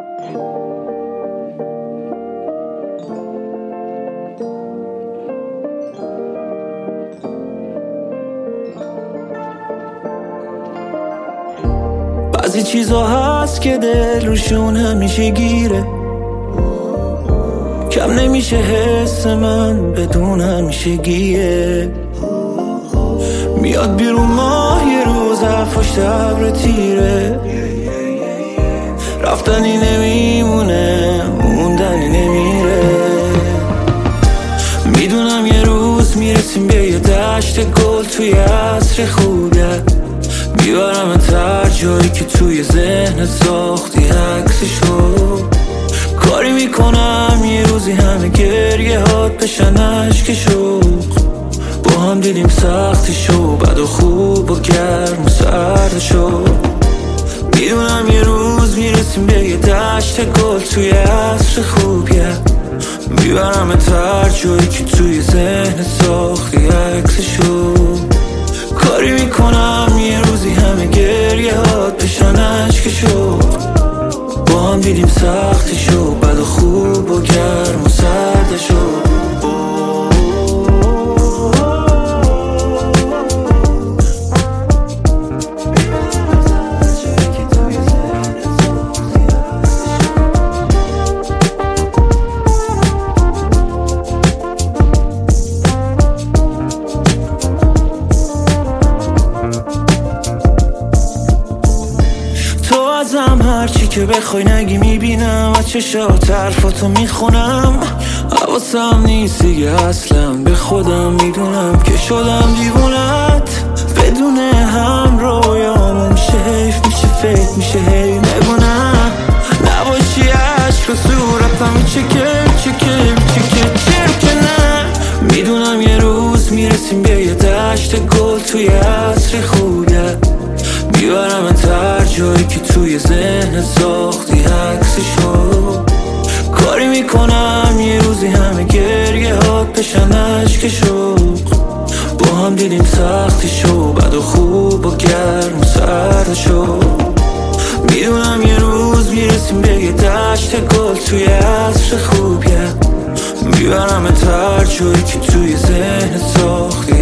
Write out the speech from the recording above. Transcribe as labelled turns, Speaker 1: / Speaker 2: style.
Speaker 1: بعضی چیزا هست که دل روشون همیشه گیره، کم نمیشه حس من بدون همیشگیه. میاد بیرون ماه یه روز پشت ابر تیره، رفتنی نمیمونه موندنی نمیره. میدونم یه روز میرسیم به یه دشت گل توی عصر خوبیه، میبرم هر جایی که توی ذهن ساختی عکسشو. کاری میکنم یه روزی همه گریه هات بشن عشق شوق، با هم دیدیم سختیشو، بد و خوب و گرم و سردشو. میدونم یه روز میرسیم به یه دشت گل توی عصر خوبیه، میبرم هر جایی که توی ذهن ساختی عکسشو. کاری میکنم یه روزی همه گریه هات بشن عشق شوق، با هم دیدیم سختیشو، بد و خوب و گرم و سردشو. ازم هرچی که بخوای نگی میبینم، از چشات حرفاتو میخونم. حواسم نیست دیگه اصلا به خودم، میدونم که شدم دیوونت. بدون هم رویامون میشه حیف، میشه فکر میشه هی نگونم. نباشی عشق و صورتم چرا که نه. میدونم یه روز میرسیم به یه دشت گل توی عصر خوبیه، میبرم هر جایی که توی ذهن ساختی عکسشو. کاری میکنم یه روزی همه گریه هات بشن عشق شوق، با هم دیدیم سختیشو، بد و خوب و گرم و سردشو. میدونم یه روز میرسیم به یه دشت گل توی عصر خوبیه، میبرم هر جایی که توی ذهن ساختی